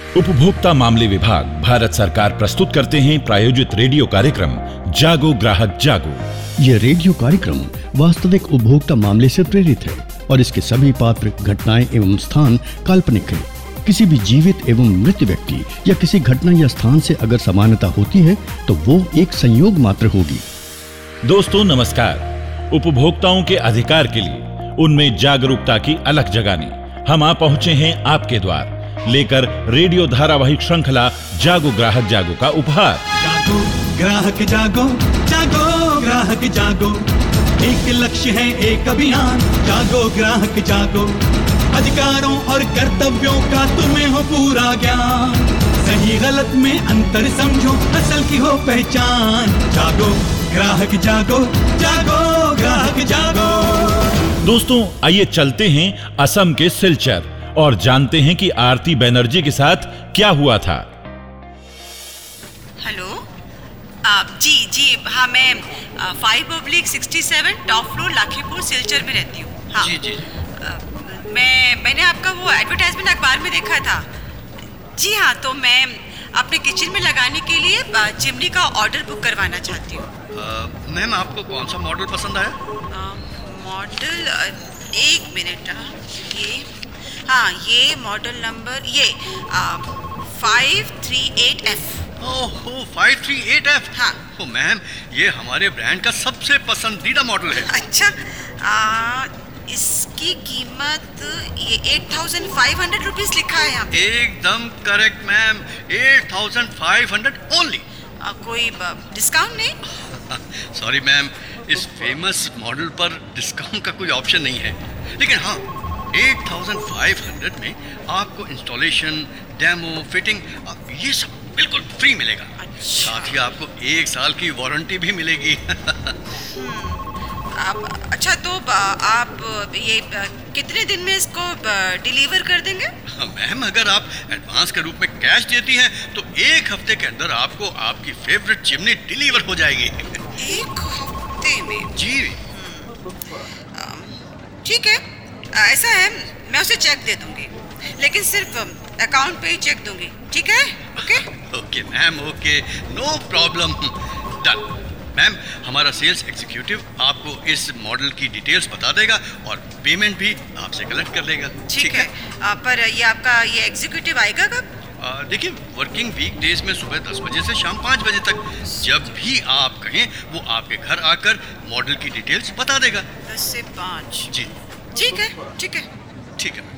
उपभोक्ता मामले विभाग भारत सरकार प्रस्तुत करते हैं प्रायोजित रेडियो कार्यक्रम जागो ग्राहक जागो। ये रेडियो कार्यक्रम वास्तविक उपभोक्ता मामले से प्रेरित है और इसके सभी पात्र, घटनाएं एवं स्थान काल्पनिक है। किसी भी जीवित एवं मृत व्यक्ति या किसी घटना या स्थान से अगर समानता होती है तो वो एक संयोग मात्र होगी। दोस्तों नमस्कार। उपभोक्ताओं के अधिकार के लिए उनमें जागरूकता की अलख जगाने हम आ पहुंचे हैं आपके द्वार, लेकर रेडियो धारावाहिक श्रृंखला जागो ग्राहक जागो का उपहार। जागो ग्राहक जागो, जागो ग्राहक जागो, एक लक्ष्य है एक अभियान। जागो ग्राहक जागो, अधिकारों और कर्तव्यों का तुम्हें हो पूरा ज्ञान। सही गलत में अंतर समझो, असल की हो पहचान। जागो ग्राहक जागो, जागो ग्राहक जागो। दोस्तों आइए चलते हैं असम के सिलचर और जानते हैं कि आरती बनर्जी के साथ क्या हुआ था। हेलो, जी हाँ, मैं 5/67 टॉप फ्लोर लाखीपुर सिलचर में रहती हूँ। हाँ जी। मैंने आपका वो एडवर्टाइजमेंट अखबार में देखा था। जी हाँ, तो मैं अपने किचन में लगाने के लिए चिमनी का ऑर्डर बुक करवाना चाहती हूँ। मैम आपको कौन सा मॉडल पसंद आया? मॉडल, एक मिनट, ये मॉडल नंबर 538F। ओहो 538F। हाँ। ओ मैम, ये हमारे ब्रांड का सबसे पसंदीदा मॉडल है। अच्छा, इसकी कीमत ये 8,500 रुपीस लिखा है यहाँ पे। एकदम करेक्ट मैम, 8,500 ओनली। कोई डिस्काउंट नहीं? सॉरी मैम, इस फेमस मॉडल पर डिस्काउंट का कोई ऑप्शन नहीं है, लेकिन हाँ 8,500 में आपको इंस्टॉलेशन, डेमो, फिटिंग ये सब बिल्कुल फ्री मिलेगा। अच्छा। साथ ही आपको 1 साल की वारंटी भी मिलेगी। अच्छा, तो आप ये कितने दिन में इसको डिलीवर कर देंगे? मैम अगर आप एडवांस के रूप में कैश देती हैं तो 1 हफ्ते के अंदर आपको आपकी फेवरेट चिमनी डिलीवर हो जाएगी। 1 हफ्ते में? जी ठीक है, ऐसा है, मैं उसे चेक दे दूंगी, लेकिन सिर्फ अकाउंट पे ही चेक दूंगी। ठीक है? Okay ma'am, okay, no problem. Done. Ma'am हमारा सेल्स एग्जीक्यूटिव आपको इस मॉडल की डिटेल्स बता देगा और पेमेंट भी आपसे कलेक्ट कर लेगा। ठीक है। पर ये आपका ये एग्जीक्यूटिव आएगा कब? देखिए, वर्किंग वीक डेज में सुबह 10 बजे से शाम 5 बजे तक, जब भी आप कहें वो आपके घर आकर मॉडल की डिटेल्स बता देगा। 10 से 5? जी ठीक है। ठीक है।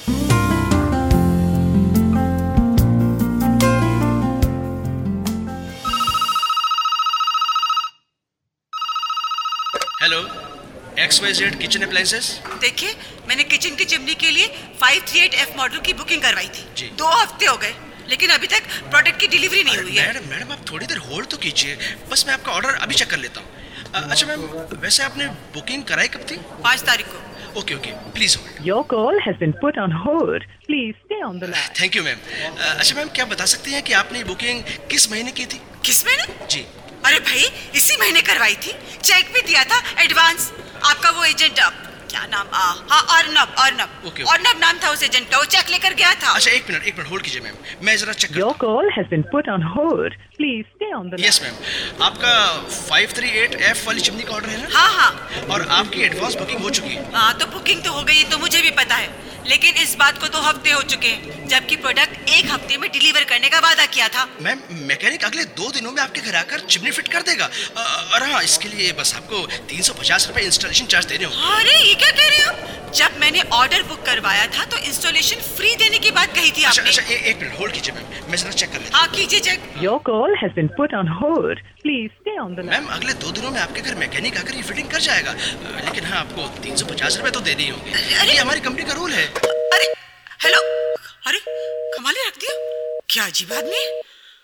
Hello, XYZ kitchen appliances. देखिए, मैंने किचन की चिमनी के लिए 538F मॉडल की बुकिंग करवाई थी जी। 2 हफ्ते हो गए, लेकिन अभी तक प्रोडक्ट की डिलीवरी नहीं हुई है। मैडम आप थोड़ी देर होल्ड तो कीजिए, बस मैं आपका ऑर्डर अभी चेक कर लेता हूँ। अच्छा मैम, वैसे आपने बुकिंग कराई कब थी? 5 तारीख को। Okay, please hold. Your call has been put on hold. Please stay on the line. Thank you ma'am. अच्छा मैम, क्या बता सकती हैं कि आपने बुकिंग किस महीने की थी? किस महीने? जी। अरे भाई, इसी महीने करवाई थी, चेक भी दिया था एडवांस। आपका वो एजेंट, क्या नाम? अर्नब नाम था उस एजेंट का, वो चेक लेकर गया था। अच्छा एक मिनट होल्ड कीजिए मैम, मैं जरा चेक करता हूं। Your call has been put on hold. Please stay on the line. Yes ma'am, आपका 538F वाली चिमनी का ऑर्डर है ना? हाँ। और आपकी एडवांस बुकिंग हो चुकी है? हाँ, तो बुकिंग तो हो गई, तो मुझे भी पता है, लेकिन इस बात को 2 हफ्ते हो चुके हैं, जबकि प्रोडक्ट 1 हफ्ते में डिलीवर करने का वादा किया था। मैम, मैकेनिक अगले 2 दिनों में आपके घर आकर चिमनी फिट कर देगा। और हाँ, इसके लिए बस आपको 350 रुपए इंस्टॉलेशन चार्ज देने होंगे। अरे ये क्या कह रहे हो? जब मैंने ऑर्डर बुक करवाया था तो इंस्टॉलेशन फ्री देने की बात कही थी आपने। अच्छा, एक मिनट होल्ड कीजिए मैम, मैं जरा चेक कर लेता हूँ। हाँ, कीजिए check. Your call has been put on hold. Please stay on the line. Ma'am अगले 2 दिनों में आपके घर मैकेनिक आकर ये फिटिंग कर जाएगा, लेकिन हाँ आपको 350 रुपए तो देने ही होंगे। ये हमारी कंपनी का रूल है। अरे हेलो, अरे कमाल रख दिया, क्या अजीब आदमी है।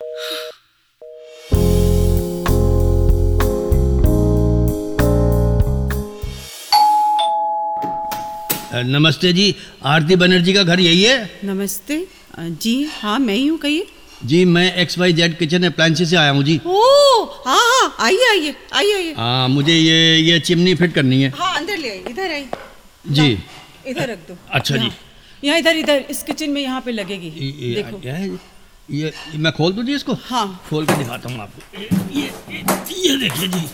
नमस्ते जी, आरती बनर्जी का घर यही है? नमस्ते जी, हाँ मैं ही हूँ, कहिए। जी मैं XYZ किचन अप्लायंसेस से आया हूँ जी। ओह हाँ, आइए। हाँ, मुझे ये चिमनी फिट करनी है। हाँ, अंदर ले आइए, इधर आइए जी। इधर रख दो। अच्छा जी। यहाँ इधर इधर इस किचन में यहाँ पे लगेगी। देखो ये मैं खोल दूँ जी इसको? हाँ खोल के दिखाता हूँ आपको। ये देखिए जी,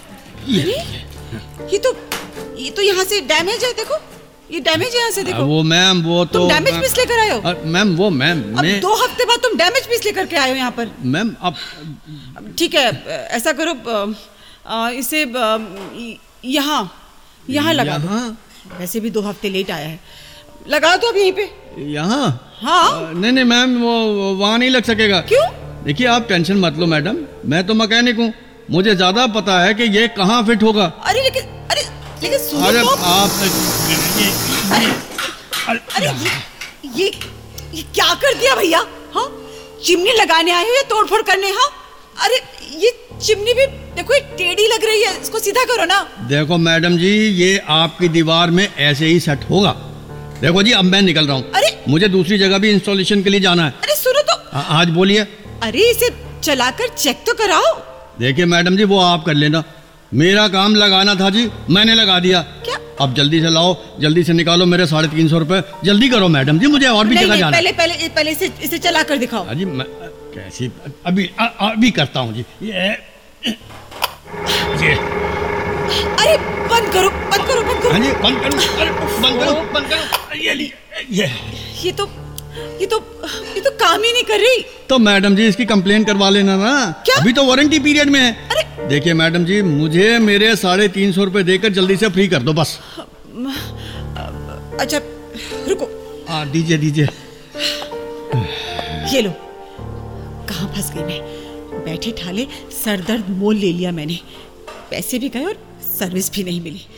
ये तो यहाँ से डैमेज है। देखो ये डैमेज यहाँ से देखो। वो मैम वो तो तुम डैमेज पीस लेकर आए हो? मैम वो मैम मैं 2 हफ्ते बाद तुम डैमेज पीस लेकर के आए हो यहाँ पर। मैम अब ठीक है, ऐसा करो, इसे यहाँ लगा दो। वैसे भी 2 हफ्ते लेट आया है, लगा दो अब यहीं पे। यहाँ? हाँ। नहीं मैम, वो वहाँ नहीं लग सकेगा। क्यों? देखिए आप टेंशन मत लो मैडम, मैं तो मैकेनिक हूँ, मुझे ज्यादा पता है कि ये कहाँ फिट होगा। अरे लेकिन सुनो अरे तो। आप अरे ये क्या कर दिया भैया? हाँ, चिमनी लगाने आए हो या तोड़फोड़ करने? हाँ, अरे ये चिमनी भी देखो टेढ़ी लग रही है, इसको सीधा करो ना। देखो मैडम जी, ये आपकी दीवार में ऐसे ही सेट होगा। देखो जी, अब मैं निकल रहा हूँ। अरे मुझे दूसरी जगह भी इंस्टॉलेशन के लिए जाना है। अरे सुनो तो। आज बोलिए। अरे इसे चलाकर चेक तो कराओ। देखिए मैडम जी, वो आप कर लेना, मेरा काम लगाना था जी, मैंने लगा दिया। क्या? अब जल्दी से लाओ, जल्दी से निकालो मेरे 350 रुपए, जल्दी करो मैडम जी, मुझे और भी जगह जाना है। पहले इसे चला कर दिखाओ। जी मैं कैसी अभी करता हूँ जी। ये अरे बंद करो। हाँ जी, बंद करो। ये तो काम ही नहीं कर रही। तो मैडम जी इसकी कंप्लेन करवा लेना ना। क्या? अभी तो वारंटी पीरियड में है। अरे देखिए मैडम जी, मुझे मेरे 350 रुपए देकर जल्दी से फ्री कर दो बस। अच्छा रुको। दीजिए। ये लो, कहाँ फंस गई मैं। बैठे ठाले सर दर्द मोल ले लिया मैंने, पैसे भी गए और सर्विस भी नहीं मिली।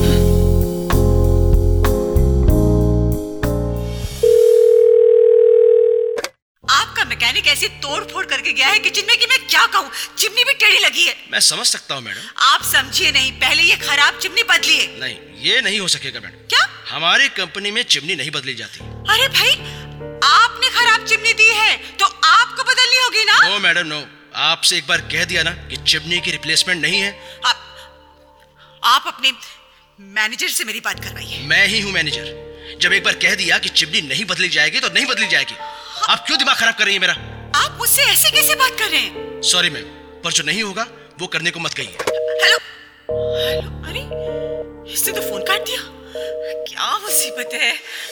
मैकेनिक ऐसी तोड़ फोड़ करके गया है किचन में कि मैं क्या कहूँ। चिमनी भी टेढ़ी लगी है। मैं समझ सकता हूँ मैडम। आप समझिए नहीं, पहले ये खराब चिमनी बदलिए। नहीं, ये नहीं हो सकेगा मैडम। क्या? हमारी कंपनी में चिमनी नहीं बदली जाती। अरे भाई, आपने खराब चिमनी दी है तो आपको बदलनी होगी ना। नो मैडम नो, आपसे एक बार कह दिया ना कि चिमनी की रिप्लेसमेंट नहीं है। आप अपने मैनेजर से मेरी बात करवाइए। मैं ही हूँ मैनेजर। जब एक बार कह दिया कि चिमनी नहीं बदली जाएगी तो नहीं बदली जाएगी। आप क्यों दिमाग खराब कर रही है मेरा? आप मुझसे ऐसे कैसे बात कर रहे हैं? सॉरी मैम, पर जो नहीं होगा वो करने को मत कहिए। हेलो, अरे इसने तो फोन काट दिया। क्या मुसीबत है।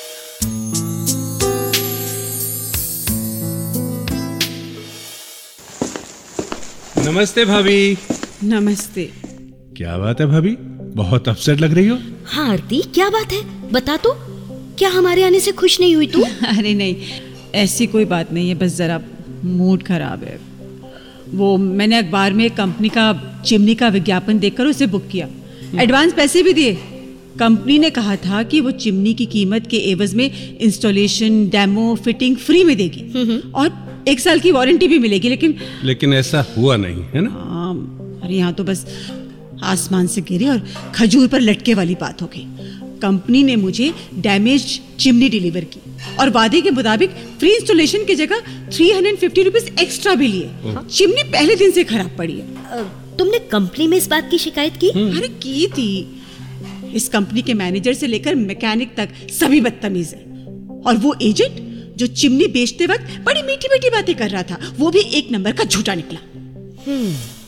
नमस्ते भाभी। नमस्ते। क्या बात है भाभी, बहुत अपसेट लग रही हो? हाँ आरती, क्या बात है, बता तो। क्या हमारे आने से खुश नहीं हुई तू? अरे नहीं, ऐसी कोई बात नहीं है, बस जरा मूड खराब है। वो मैंने अखबार में कंपनी का चिमनी का विज्ञापन देखकर उसे बुक किया, एडवांस पैसे भी दिए। कंपनी ने कहा था कि वो चिमनी की कीमत के एवज में इंस्टॉलेशन, डेमो, फिटिंग फ्री में देगी और 1 साल की वारंटी भी मिलेगी। लेकिन ऐसा हुआ नहीं है ना? अरे यहाँ तो बस आसमान से गिरे और खजूर पर लटके वाली बात हो गई। कंपनी ने मुझे डैमेज्ड चिमनी डिलीवर की और वादे के मुताबिक फ्री इंस्टॉलेशन की जगह 350 रुपीस एक्स्ट्रा भी लिए। चिमनी पहले दिन से खराब पड़ी है। तुमने कंपनी में इस बात की शिकायत की? अरे की थी। इस कंपनी के मैनेजर से लेकर मैकेनिक तक सभी बदतमीज है। और वो एजेंट जो चिमनी बेचते वक्त बड़ी मीठी मीठी बातें कर रहा था, वो भी 1 नंबर का झूठा निकला।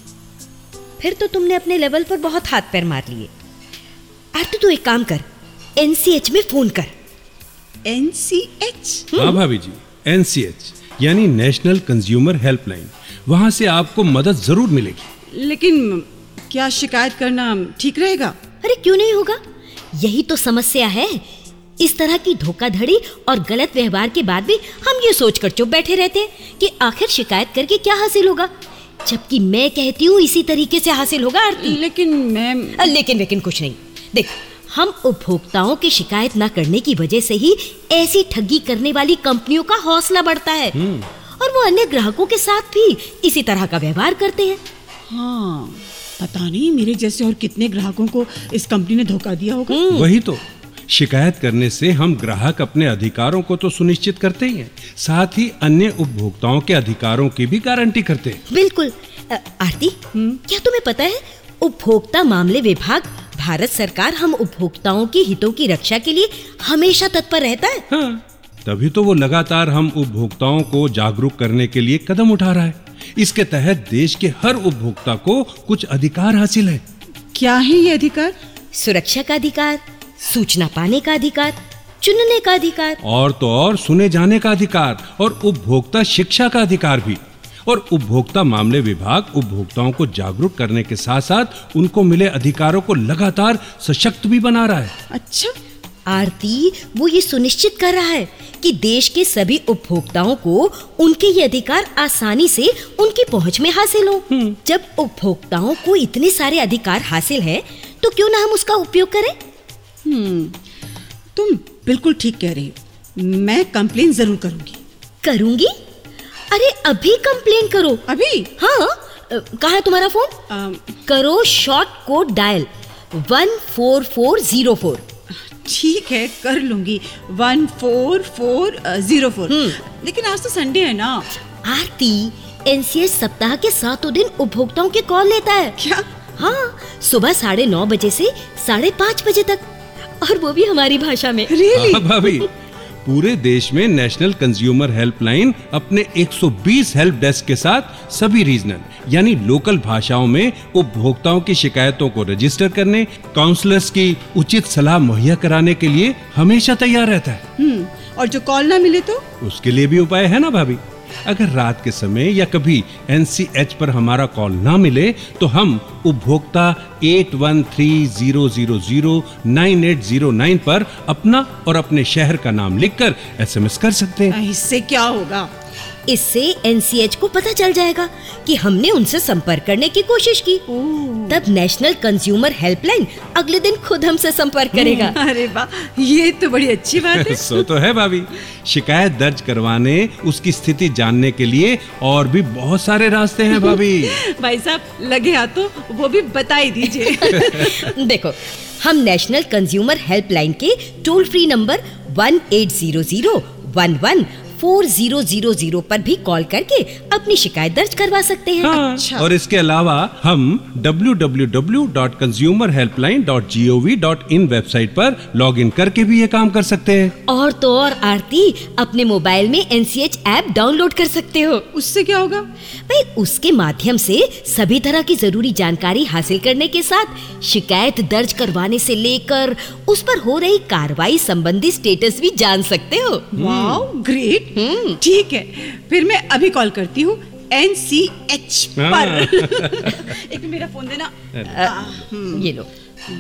फिर तो तुमने अपने लेवल पर बहुत हाथ पैर मार लिए। आरती तू एक काम कर, NCH में फोन कर। NCH? हाँ भाभी जी, NCH यानी नेशनल कंज्यूमर हेल्पलाइन, वहाँ से आपको मदद जरूर मिलेगी। लेकिन क्या शिकायत करना ठीक रहेगा? अरे क्यों नहीं होगा, यही तो समस्या है। इस तरह की धोखाधड़ी और गलत व्यवहार के बाद भी हम ये सोचकर चुप बैठे रहते हैं कि आखिर शिकायत करके क्या हासिल होगा, जबकि मैं कहती हूँ इसी तरीके से हासिल होगा आरती। लेकिन कुछ नहीं। देख, हम उपभोक्ताओं की शिकायत न करने की वजह से ही ऐसी ठगी करने वाली कंपनियों का हौसला बढ़ता है और वो अन्य ग्राहकों के साथ भी इसी तरह का व्यवहार करते हैं। हाँ, पता नहीं मेरे जैसे और कितने ग्राहकों को इस कंपनी ने धोखा दिया होगा। वही तो, शिकायत करने से हम ग्राहक अपने अधिकारों को तो सुनिश्चित करते ही हैं, साथ ही अन्य उपभोक्ताओं के अधिकारों की भी गारंटी करते हैं। बिल्कुल। आरती, क्या तुम्हें पता है उपभोक्ता मामले विभाग भारत सरकार हम उपभोक्ताओं के हितों की रक्षा के लिए हमेशा तत्पर रहता है। हाँ, तभी तो वो लगातार हम उपभोक्ताओं को जागरूक करने के लिए कदम उठा रहा है। इसके तहत देश के हर उपभोक्ता को कुछ अधिकार हासिल है। क्या है ये अधिकार? सुरक्षा का अधिकार, सूचना पाने का अधिकार, चुनने का अधिकार, और तो और सुने जाने का अधिकार, और उपभोक्ता शिक्षा का अधिकार भी। और उपभोक्ता मामले विभाग उपभोक्ताओं को जागरूक करने के साथ साथ उनको मिले अधिकारों को लगातार सशक्त भी बना रहा है। अच्छा आरती, वो ये सुनिश्चित कर रहा है कि देश के सभी उपभोक्ताओं को उनके ये अधिकार आसानी से उनकी पहुंच में हासिल हो। जब उपभोक्ताओं को इतने सारे अधिकार हासिल हैं, तो क्यों ना हम उसका उपयोग करें? तुम बिल्कुल ठीक कह रही हो। मैं कंप्लेन जरूर करूंगी। अरे अभी कंप्लेन करो। अभी? हाँ। कहाँ है तुम्हारा फोन? करो शॉर्ट कोड डायल 14404। ठीक है, कर लूंगी 14404। लेकिन आज तो संडे है ना। आरती, एनसीएच सप्ताह के 7 दिन उपभोक्ताओं के कॉल लेता है। क्या? हाँ, सुबह 9:30 बजे से 5:30 बजे तक, और वो भी हमारी भाषा में। Really? हाँ भाभी, पूरे देश में नेशनल कंज्यूमर हेल्पलाइन अपने 120 हेल्प डेस्क के साथ सभी रीजनल यानी लोकल भाषाओं में उपभोक्ताओं की शिकायतों को रजिस्टर करने, काउंसलर्स की उचित सलाह मुहैया कराने के लिए हमेशा तैयार रहता है। और जो कॉल ना मिले तो? उसके लिए भी उपाय है ना भाभी। अगर रात के समय या कभी एनसीएच पर हमारा कॉल ना मिले, तो हम उपभोक्ता 8130009809 पर अपना और अपने शहर का नाम लिखकर एसएमएस कर सकते हैं। इससे क्या होगा? इससे एनसीएच को पता चल जाएगा कि हमने उनसे संपर्क करने की कोशिश की। तब नेशनल कंज्यूमर हेल्पलाइन अगले दिन खुद हमसे संपर्क करेगा। अरे वाह, ये तो बड़ी अच्छी बात है। सो तो है भाभी। शिकायत दर्ज करवाने, उसकी स्थिति जानने के लिए और भी बहुत सारे रास्ते हैं भाभी। भाई साहब, लगे हाथों वो भी बता ही दीजिए। देखो, हम नेशनल कंज्यूमर हेल्पलाइन के टोल फ्री नंबर 1800114000 पर भी कॉल करके अपनी शिकायत दर्ज करवा सकते हैं। हाँ, अच्छा। और इसके अलावा हम www.consumerhelpline.gov.in वेबसाइट पर लॉगिन करके भी ये काम कर सकते हैं। और तो और आरती, अपने मोबाइल में एनसीएच ऐप डाउनलोड कर सकते हो। उससे क्या होगा? भाई, उसके माध्यम से सभी तरह की जरूरी जानकारी हासिल करने के साथ शिकायत दर्ज करवाने से लेकर उस पर हो रही कार्रवाई संबंधी स्टेटस भी जान सकते हो। Wow, great. ठीक है, फिर मैं अभी कॉल करती हूँ एनसीएच पर। एक मेरा फोन देना। ये लो।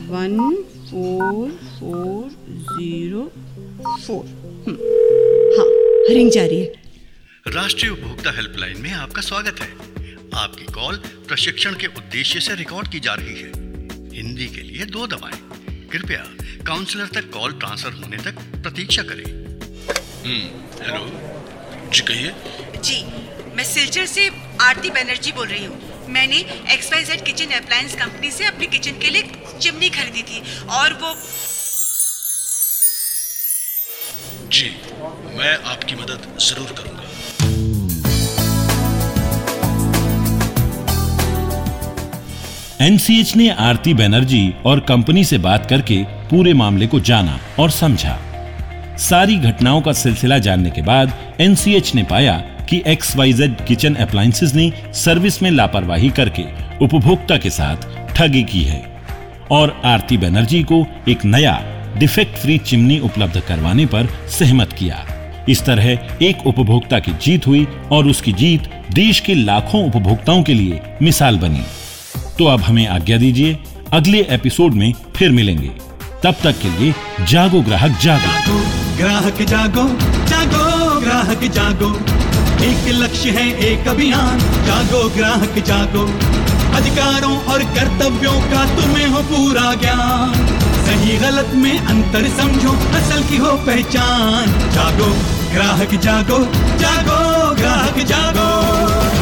14404। हाँ, रिंग जा रही है। राष्ट्रीय उपभोक्ता हेल्पलाइन में आपका स्वागत है। आपकी कॉल प्रशिक्षण के उद्देश्य से रिकॉर्ड की जा रही है। हिंदी के लिए 2 दबाएं। कृपया काउंसलर तक कॉल ट्रांसफर होने तक प्रतीक्षा करें। हेलो जी, कहिए। जी, मैं सिलचर से आरती बनर्जी बोल रही हूँ। मैंने XYZ किचन अप्लायंस कंपनी से अपने किचन के लिए चिमनी खरीदी थी और वो। जी, मैं आपकी मदद जरूर करूंगा। एनसीएच ने आरती बनर्जी और कंपनी से बात करके पूरे मामले को जाना और समझा। सारी घटनाओं का सिलसिला जानने के बाद एनसीएच ने पाया कि XYZ किचन अप्लायंसेस ने सर्विस में लापरवाही करके उपभोक्ता के साथ ठगी की है और आरती बनर्जी को एक नया डिफेक्ट फ्री चिमनी उपलब्ध करवाने पर सहमत किया। इस तरह एक उपभोक्ता की जीत हुई और उसकी जीत देश के लाखों उपभोक्ताओं के लिए मिसाल बनी। तो अब हमें आज्ञा दीजिए, अगले एपिसोड में फिर मिलेंगे। तब तक के लिए जागो ग्राहक जागो। ग्राहक जागो, जागो ग्राहक जागो, एक लक्ष्य है एक अभियान। जागो ग्राहक जागो, अधिकारों और कर्तव्यों का तुम्हें हो पूरा ज्ञान। सही गलत में अंतर समझो, असल की हो पहचान। जागो ग्राहक जागो, जागो ग्राहक जागो।